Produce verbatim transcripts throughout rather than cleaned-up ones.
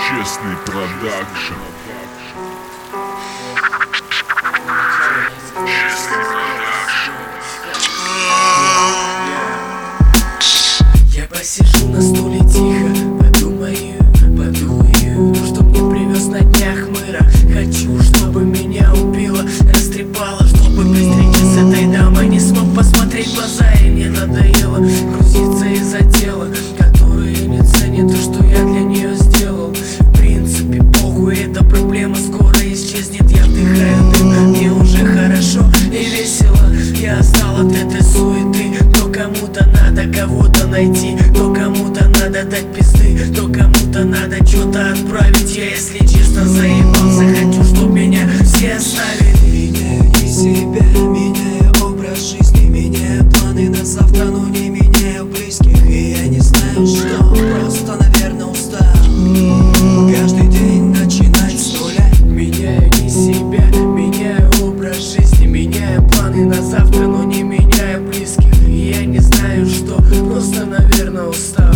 Честный продакшн. Я посижу на стуле тихо, подумаю, подумаю, что мне привез на днях мыра. Хочу, чтобы меня убило, растрепало, чтобы быстренько с этой дамой не смог посмотреть в глаза. И мне надоело грузиться из-за дела, которое не ценит то, что я для нее сделал. В принципе, похуй, эта проблема скоро исчезнет. Я вдыхаю дым, мне уже хорошо и весело. Я устал от этой суеты. То кому-то надо кого-то найти, то кому-то надо дать пизды, то кому-то надо что-то отправить. Я, если честно, заебался, хочу, чтоб меня все оставили. Меняю не себя, меняю образ жизни, меняю планы на завтра, но не меняю близких. И я не знаю, что, просто, наверное, устал каждый день начинать с нуля. Меняю не себя, меняю образ жизни, меняю планы на завтра, но не меняю близких. И я не знаю, что, просто, наверное, устал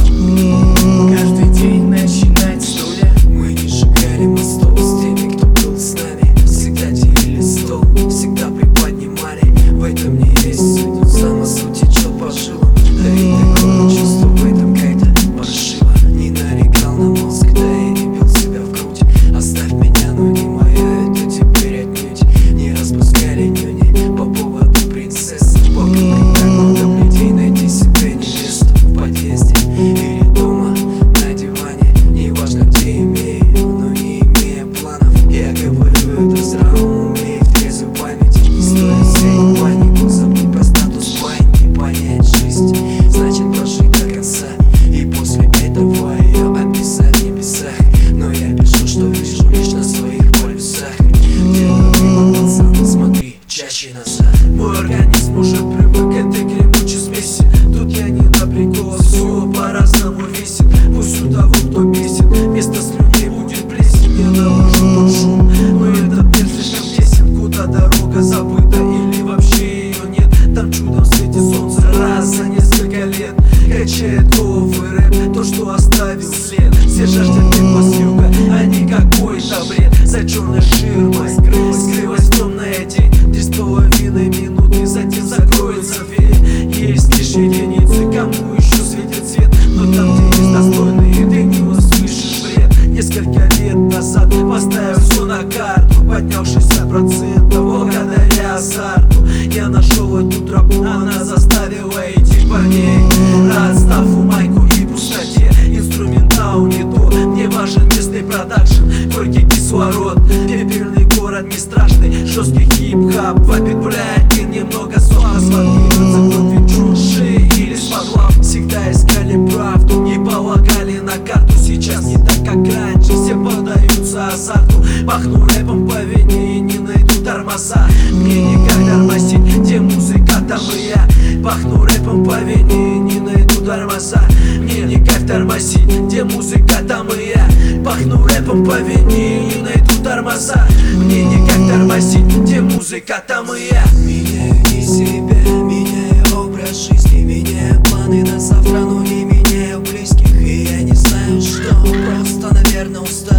каждый день начинать с нуля. Мы не сжигали мостов с теми, кто был с нами. Всегда делили стол, всегда приподнимали. В этом не есть суть, сама суть течет по жилам. Да и такое чувство в этом какая-то паршиво. Не нарекал на мозг, да и не бил себя в грудь. Оставь меня, но не моя, это теперь отнюдь. Не распускали нюни по поводу принцессы. Вокруг так много людей, найти себе невесту в подъезде или дома на диване. Неважно где имею, но не имея планов. Я говорю это в здравом уме и в трезвой памяти. Не стоит сеять панику, забудь про статус паники. Понять жизнь значит прожить до конца, и после этого ее описать в небесах. Но я пишу, что вижу лишь на своих полюсах. Делаю мимо глаза, но смотри чаще назад. Мой организм уже привык к этой гремучей смеси. Тут я не на прикол, все по-разному весит. Пусть у того, кто бесит, вместо слюней будет плесень. Я навожу тот шум, но этот мир слишком тесен. Куда дорога забыта или вообще ее нет. Там чудом светит солнце раз за несколько лет. Качает головы рэп, то, что оставил след. Все жаждут тепло с юга, а не какой-то бред. За черной ширмой скрылась темная тень. Три с половиной минуты, затем закроется дверь. Есть лишь единицы, кому еще светит свет. Но там, где есть достойные, ты не услышишь бред. Несколько лет назад поставил все на карту, поднял шестьдесят процентов благодаря азарту. Я нашел эту тропу, она заставила идти парней. Расстав у майку и пустоте, инструментал не то. Мне важен местный продакшн, горький кислород. Пепельный город не страшный, жесткий хип-хап вапит, блядь, и немного сока. Сформируется кто-то чуши или с подлав. Всегда искали правду, не полагали на карту. Сейчас не так, как раньше, все поддаются азарту. Пахну рэпом по вине и не найду тормоза. Мне никак тормозить, где музыка, там и я. Пахну рэпом по вине и не найду тормоза. Мне не кайф тормозить, где музыка, там и я. Пахну рэпом по вине и не найду тормоза. Мне не кайф тормозить, где музыка, там и я. Меняю не себя, меняю образ жизни, меняю планы на завтра, но не меняю близких. И я не знаю, что, просто, наверное, устал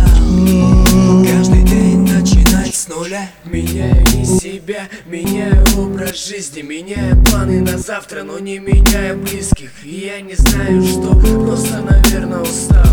каждый день начинать с нуля. Меняю не себя, меняю образ жизни, меняю планы на завтра, но не меняю близких. И я не знаю, что, просто, наверное, устал